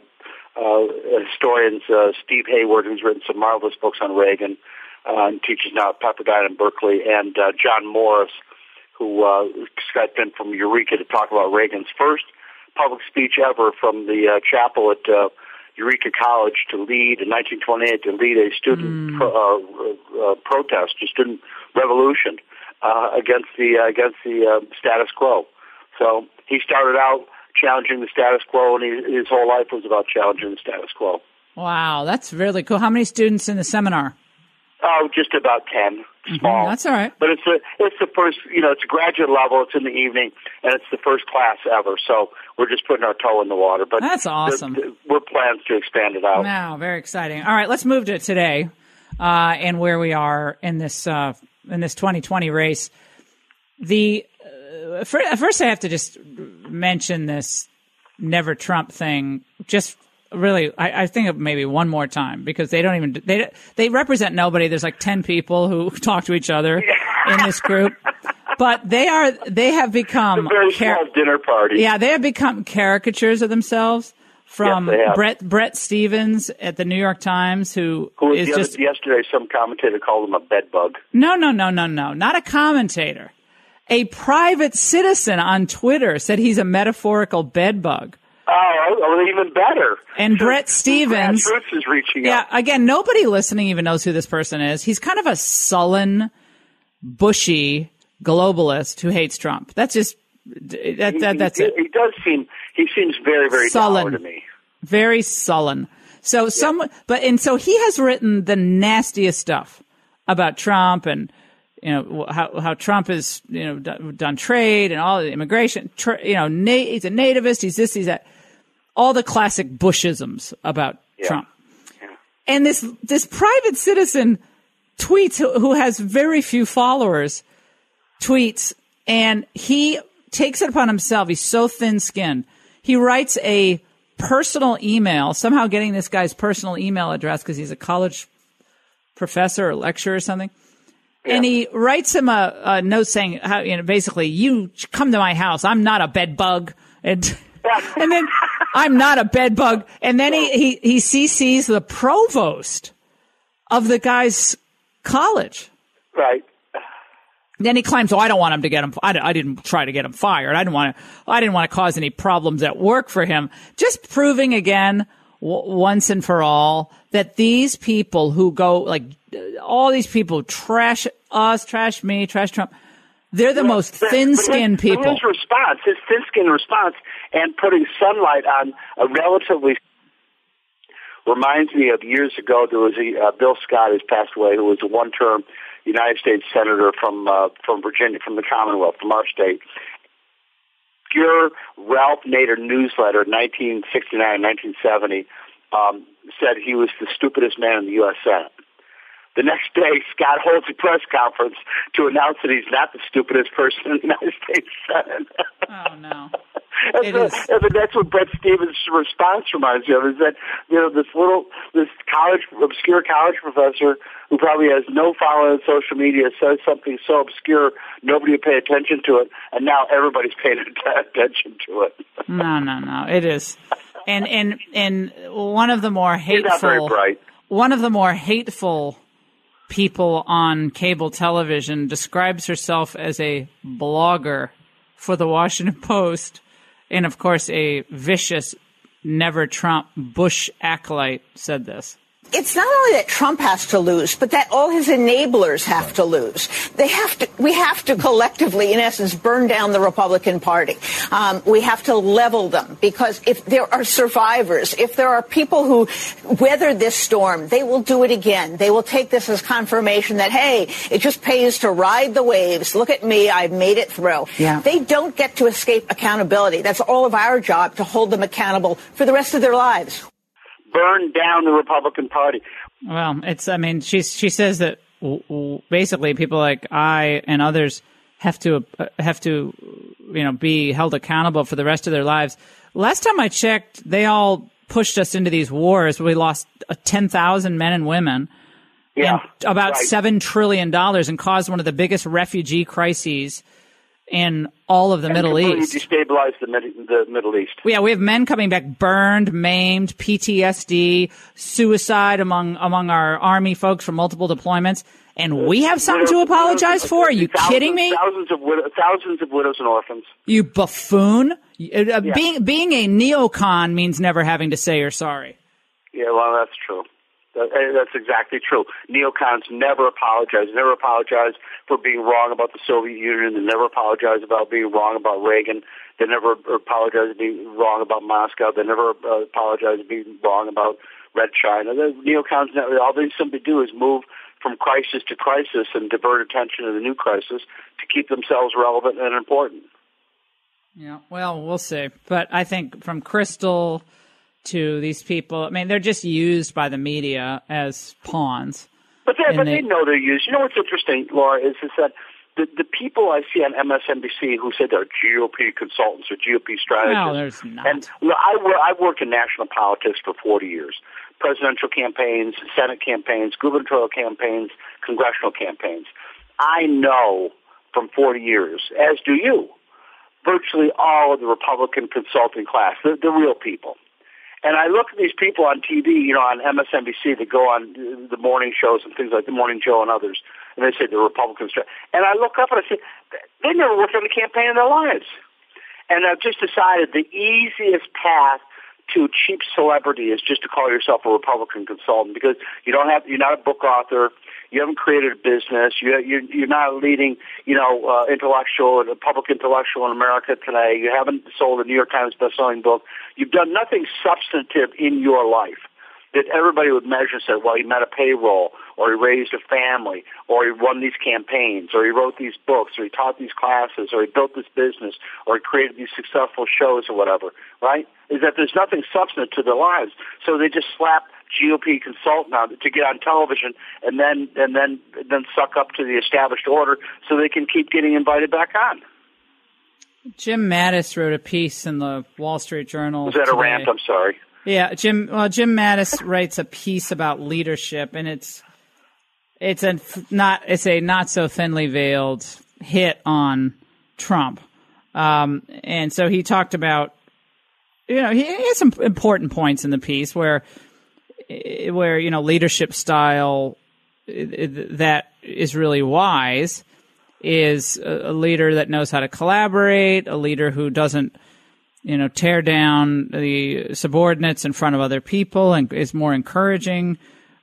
K: historians, Steve Hayward, who's written some marvelous books on Reagan, and teaches now at Pepperdine in Berkeley, and John Morris, who Skyped in from Eureka to talk about Reagan's first public speech ever from the chapel at Eureka College to lead in 1928 to lead a student protest, a student revolution against the status quo. So he started out challenging the status quo, and his whole life was about challenging the status quo.
B: Wow, that's really cool. How many students in the seminar?
K: Oh, just about 10. Small.
B: That's all right.
K: But it's the first, it's a graduate level. It's in the evening, and it's the first class ever. So we're just putting our toe in the water. But
B: that's awesome.
K: We're plans to expand it out.
B: Wow, very exciting. All right, let's move to today and where we are in this 2020 race. First, I have to just mention this Never Trump thing. Just really, I think of maybe one more time, because they represent nobody. There's like 10 people who talk to each other in this group, but they have become
K: a very small dinner party.
B: Yeah, they have become caricatures of themselves. From Brett Stevens at the New York Times, who is just
K: yesterday. Some commentator called him a bedbug.
B: No, not a commentator. A private citizen on Twitter said he's a metaphorical bedbug.
K: Oh, well, even better.
B: And Brett Stevens
K: is reaching out.
B: Yeah, again, nobody listening even knows who this person is. He's kind of a sullen, bushy globalist who hates Trump. That's just that's it.
K: He seems very, very
B: sullen
K: dour to me.
B: Very sullen. So so he has written the nastiest stuff about Trump, and how Trump has done trade and all the immigration. He's a nativist. He's this. He's that. All the classic Bushisms about Trump. Yeah. And this private citizen tweets, who has very few followers, tweets, and he takes it upon himself. He's so thin-skinned. He writes a personal email, somehow getting this guy's personal email address because he's a college professor or lecturer or something. Yeah. And he writes him a note saying, basically, you come to my house. I'm not a bed bug. And then I'm not a bed bug. And then he CCs the provost of the guy's college.
K: Right.
B: Then he claims, I don't want him to get him. I didn't try to get him fired. I didn't want to cause any problems at work for him. Just proving again, once and for all, that these people who go all these people trash us, trash me, trash Trump. They're the most thin-skinned people.
K: His thin-skinned response, and putting sunlight on a relatively reminds me of years ago. There was Bill Scott, who's passed away, who was a one-term United States Senator from Virginia, from the Commonwealth, from our state. Your Ralph Nader newsletter, 1969, 1970, said he was the stupidest man in the U.S. Senate. The next day, Scott holds a press conference to announce that he's not the stupidest person in the United States Senate.
B: Oh, no.
K: That's what Brett Stevens' response reminds me of, is that, this obscure college professor who probably has no following on social media says something so obscure nobody would pay attention to it, and now everybody's paying attention to it.
B: No. It is. And one of the more hateful...
K: He's not very bright.
B: One of the more hateful people on cable television describes herself as a blogger for the Washington Post, and of course a vicious Never Trump Bush acolyte said this.
L: It's not only that Trump has to lose, but that all his enablers have to lose. We have to collectively, in essence, burn down the Republican Party. We have to level them, because if there are survivors, if there are people who weathered this storm, they will do it again. They will take this as confirmation that, hey, it just pays to ride the waves. Look at me. I've made it through. Yeah. They don't get to escape accountability. That's all of our job, to hold them accountable for the rest of their lives.
K: Burn down the Republican Party.
B: Well, she says that basically people like I and others have to be held accountable for the rest of their lives. Last time I checked, they all pushed us into these wars. We lost 10,000 men and women, and about $7 trillion, and caused one of the biggest refugee crises in all of the Middle East.
K: Destabilized the Middle East.
B: Yeah, we have men coming back burned, maimed, PTSD, suicide among our Army folks from multiple deployments, and we have something to apologize for? Are you kidding me?
K: Thousands of widows and orphans.
B: You buffoon! Being a neocon means never having to say you're sorry.
K: Yeah, well, that's true. That's exactly true. Neocons never apologize for being wrong about the Soviet Union. They never apologize about being wrong about Reagan. They never apologize for being wrong about Moscow. They never apologize for being wrong about Red China. The neocons, all they simply do is move from crisis to crisis and divert attention to the new crisis to keep themselves relevant and important.
B: Yeah, well, we'll see. But I think from Crystal to these people, I mean, they're just used by the media as pawns.
K: But they know they're used. You know what's interesting, Laura, is that the people I see on MSNBC who say they're GOP consultants or GOP strategists.
B: No, there's not.
K: And I've worked in national politics for 40 years. Presidential campaigns, Senate campaigns, gubernatorial campaigns, congressional campaigns. I know from 40 years, as do you, virtually all of the Republican consulting class, the real people. And I look at these people on TV, on MSNBC that go on the morning shows and things like The Morning Joe and others, and they say the Republicans. And I look up and I say, they never worked on a campaign in their lives. And I've just decided the easiest path to cheap celebrity is just to call yourself a Republican consultant, because you're not a book author, you haven't created a business, you're not a leading, intellectual, a public intellectual in America today, you haven't sold a New York Times bestselling book, you've done nothing substantive in your life that everybody would measure and say, well, he met a payroll, or he raised a family, or he won these campaigns, or he wrote these books, or he taught these classes, or he built this business, or he created these successful shows or whatever, right? Is that there's nothing substantive to their lives. So they just slap GOP consultant on to get on television and then suck up to the established order so they can keep getting invited back on.
B: Jim Mattis wrote a piece in the Wall Street Journal.
K: Was that
B: today.
K: A rant? I'm sorry.
B: Yeah, Jim Mattis writes a piece about leadership, and it's a not so thinly veiled hit on Trump. And so he talked about, he has some important points in the piece where leadership style that is really wise is a leader that knows how to collaborate, a leader who doesn't tear down the subordinates in front of other people and is more encouraging,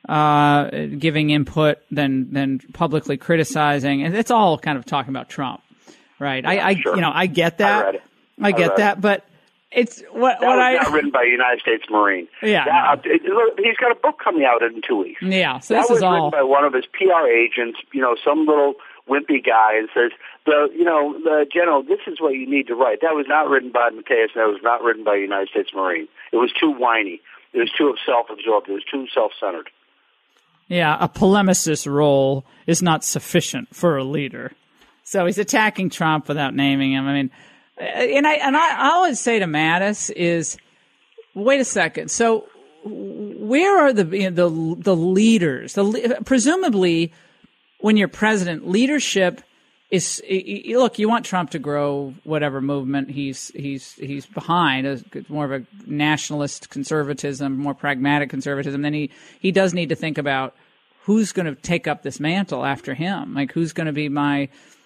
B: giving input than publicly criticizing. And it's all kind of talking about Trump, right?
K: Sure.
B: I get that. I get that, but it's what
K: was not written by a United States Marine.
B: Yeah.
K: He's got a book coming out in 2 weeks.
B: Yeah. So
K: that
B: this
K: was
B: is all
K: written by one of his PR agents, some little wimpy guy, and says, the general, this is what you need to write. That was not written by Mateus, and that was not written by a United States Marine. It was too whiny. It was too self-absorbed. It was too self-centered.
B: Yeah, a polemicist role is not sufficient for a leader. So he's attacking Trump without naming him. I mean, and I always say to Mattis is, wait a second. So where are the leaders? Presumably, when you're president, leadership is, look, you want Trump to grow whatever movement he's behind, more of a nationalist conservatism, more pragmatic conservatism. Then he does need to think about who's going to take up this mantle after him. Like, who's going to be my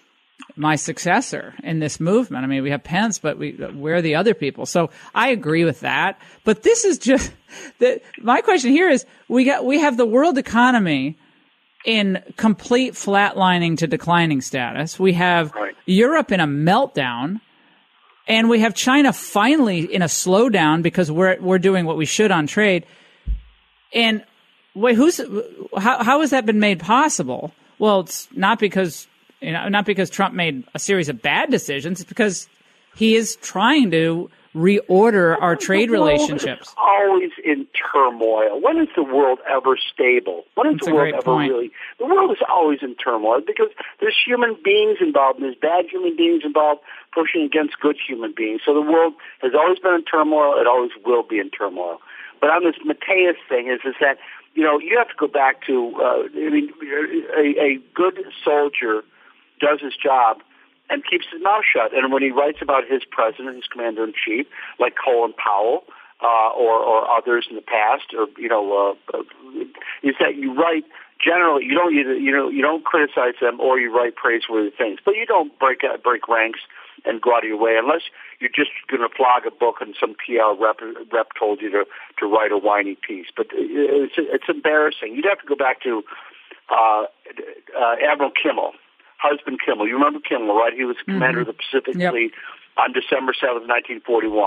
B: successor in this movement? I mean, we have Pence, but where are the other people? So I agree with that. But this is just my question here is we have the world economy in complete flatlining to declining status. We have Europe in a meltdown, and we have China finally in a slowdown because we're doing what we should on trade. And wait, how has that been made possible? Well, it's not because Trump made a series of bad decisions. It's because he is trying to reorder our trade relationships.
K: Always in turmoil. When is the world ever stable? When is the world ever really? The world is always in turmoil because there's human beings involved, and there's bad human beings involved pushing against good human beings. So the world has always been in turmoil. It always will be in turmoil. But on this Mateus thing is that you have to go back to a good soldier does his job and keeps his mouth shut. And when he writes about his president, his commander-in-chief, like Colin Powell or others in the past, is that you write generally you don't criticize them or you write praiseworthy things, but you don't break ranks and go out of your way unless you're just going to flog a book and some PR rep told you to write a whiny piece. But it's embarrassing. You'd have to go back to Admiral Kimmel. Husband Kimmel. You remember Kimmel, right? He was the commander of the Pacific Fleet on December 7th, 1941.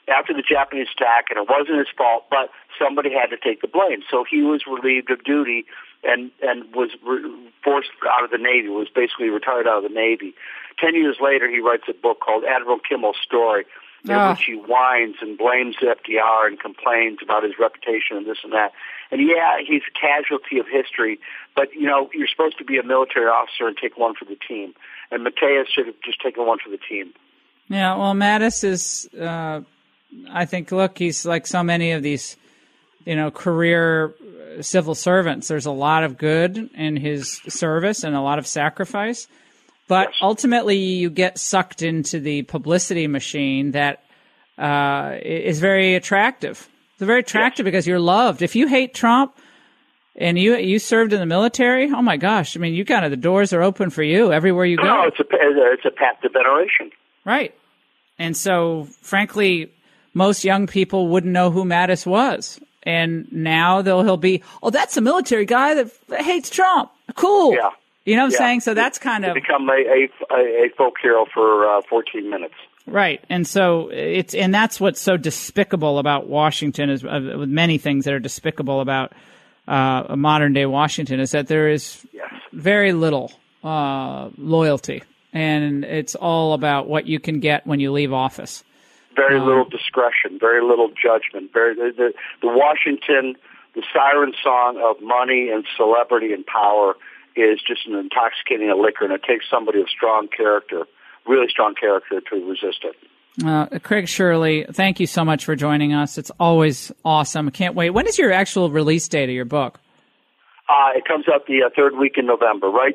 K: after the Japanese attack, and it wasn't his fault, but somebody had to take the blame. So he was relieved of duty and was forced out of the Navy, was basically retired out of the Navy. 10 years later, he writes a book called Admiral Kimmel's Story, in which he whines and blames FDR and complains about his reputation and this and that. And yeah, he's a casualty of history, but you're supposed to be a military officer and take one for the team. And Matthias should have just taken one for the team.
B: Yeah, well, Mattis is, I think, look, he's like so many of these, career civil servants. There's a lot of good in his service and a lot of sacrifice. But ultimately, you get sucked into the publicity machine that is very attractive. It's very attractive because you're loved. If you hate Trump and you served in the military, oh my gosh! I mean, the doors are open for you everywhere you go.
K: No, it's a path to veneration.
B: Right. And so, frankly, most young people wouldn't know who Mattis was. And now he'll be, that's a military guy that hates Trump. Cool.
K: Yeah.
B: You know what I'm saying? So that's kind of
K: become a folk hero for 14 minutes.
B: Right. And so and that's what's so despicable about Washington, is with many things that are despicable about modern day Washington, is that there is very little loyalty, and it's all about what you can get when you leave office.
K: Very little discretion, very little judgment. The Washington, the siren song of money and celebrity and power is just an intoxicating liquor, and it takes somebody of strong character, really strong character, to resist it.
B: Craig Shirley, thank you so much for joining us. It's always awesome. I can't wait. When is your actual release date of your book?
K: It comes out the third week in November, right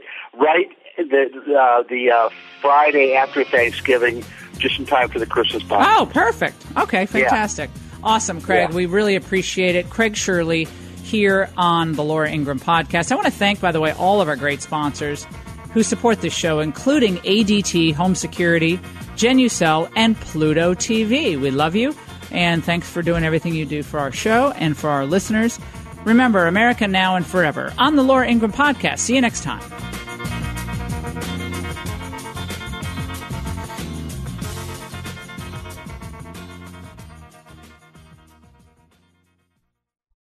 K: the Friday after Thanksgiving, just in time for the Christmas party.
B: Oh, perfect. Okay, fantastic. Yeah. Awesome, Craig. Yeah. We really appreciate it. Craig Shirley here on the Laura Ingraham Podcast. I want to thank, by the way, all of our great sponsors who support this show, including ADT Home Security, Genucel, and Pluto TV. We love you, and thanks for doing everything you do for our show and for our listeners. Remember, America now and forever on the Laura Ingraham Podcast. See you next time.